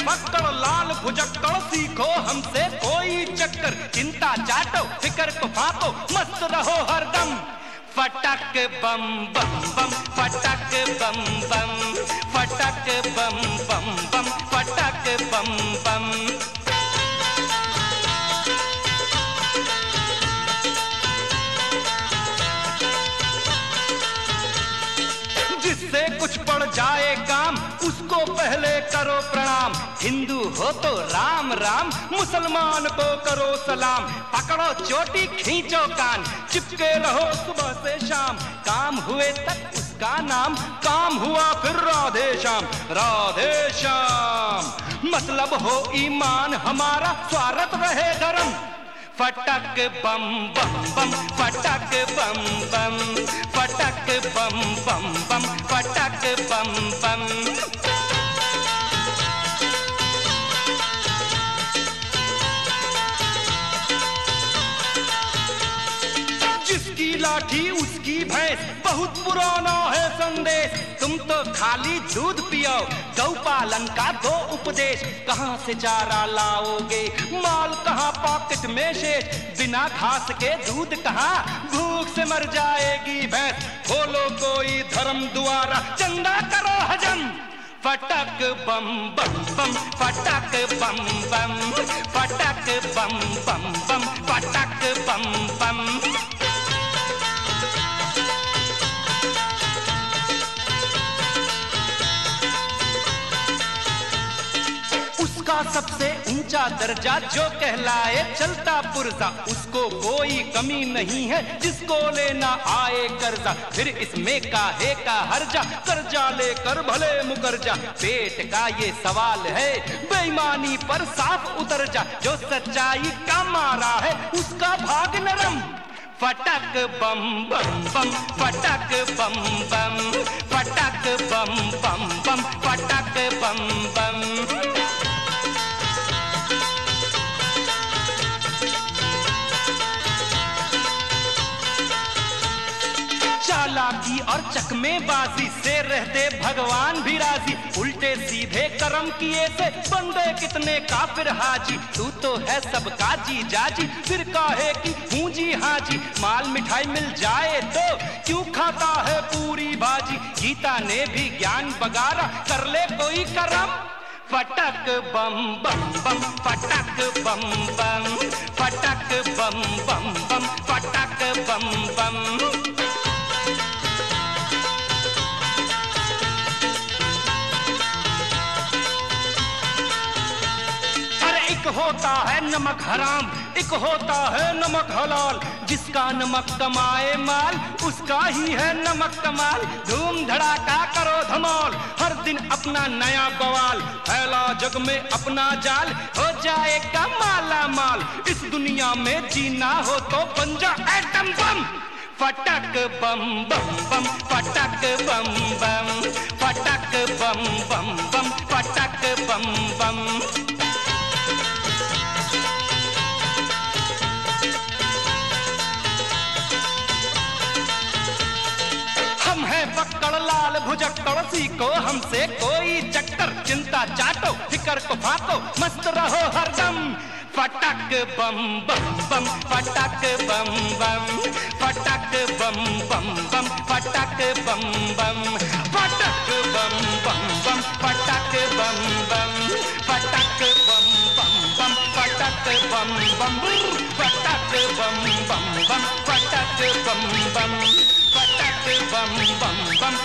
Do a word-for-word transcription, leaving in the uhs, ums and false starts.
फक्कड़ लाल भुजक्कड़, सीखो हमसे कोई चक्कर, चिंता चाटो फिकर को फाको, मस्त रहो हरदम। फटक बम बम बम, फटक बम बम, फटक बम बम बम, फटक बम बम। जिससे कुछ पड़ जाए काम, उसको पहले करो प्रणाम। हिंदू हो तो राम राम, मुसलमान को करो सलाम। पकड़ो चोटी खींचो कान, चिपके रहो सुबह से शाम। काम हुए तक उसका नाम, काम हुआ फिर राधे श्याम, राधे श्याम। मतलब हो ईमान हमारा, स्वार्थ रहे धर्म। फटक बम बम बम, फटक बम बम, फटक बम बम बम, फटक बम बम। जिसकी लाठी उसकी भैंस, बहुत पुराना है संदेश। तुम तो खाली दूध पियो, गौ पालन का दो उपदेश। कहाँ से चारा लाओगे, माल कहाँ पॉकेट में शेष। बिना घास के दूध कहाँ, भूख से मर जाएगी भैंस। खोलो कोई धर्म द्वारा, चंदा करो हजम। फटक बम बम बम, फटक बम बम, फटक बम बम बम, फटक बम बम। उसका सबसे ऊंचा दर्जा जो कहलाए चलता पुर्जा, उसको कोई कमी नहीं है जिसको लेना आए कर्जा। फिर इसमें काहे का हर्जा, कर्जा लेकर भले मुकर जा। पेट का ये सवाल है, बेईमानी पर साफ उतर जा। जो सच्चाई का मारा है उसका भाग नरम। फटक बम बम बम, फटक बम बम, फटक बम बम बम, फटक बम बम। चालाकी और चकमेबाजी से रहते भगवान भी राजी। उल्टे सीधे कर्म किए से बंदे कितने काफिर हाजी। तू तो है सबका जी जाजी, फिर काहे की पूंजी हाजी। माल मिठाई मिल जाए तो क्यों खाता है पूरी भाजी। गीता ने भी ज्ञान बगारा, कर ले कोई करम। फटक बम बम बम, फटक बम बम, फटक बम बम बम, फटक बम बम। एक होता है नमक हराम, एक होता है नमक हलाल। जिसका नमक कमाए माल, उसका ही है नमक कमाल। धूम धड़ाका करो धमाल, हर दिन अपना नया बवाल। फैला जग में अपना जाल, हो जाएगा माला माल। इस दुनिया में जीना हो तो बन जा एटम बम। फटक बम बम बम, फटक बम बम, फटक बम बम बम, फटक बम बम। हम है फक्कड़ लाल भुजक्कड़, सीखो हमसे कोई चक्कर। चिंता चाटो फिकर को फाको, मस्त रहो हरदम। फटक बम बम बम, फटक बम बम, फटक बम बम बम, फटक बम बम, फटक बम बम बम, फटक बम बम, फटक बम बम बम, फटक बम बम, फटक बम बम बम, फटक बम बम, फटक बम बम बम।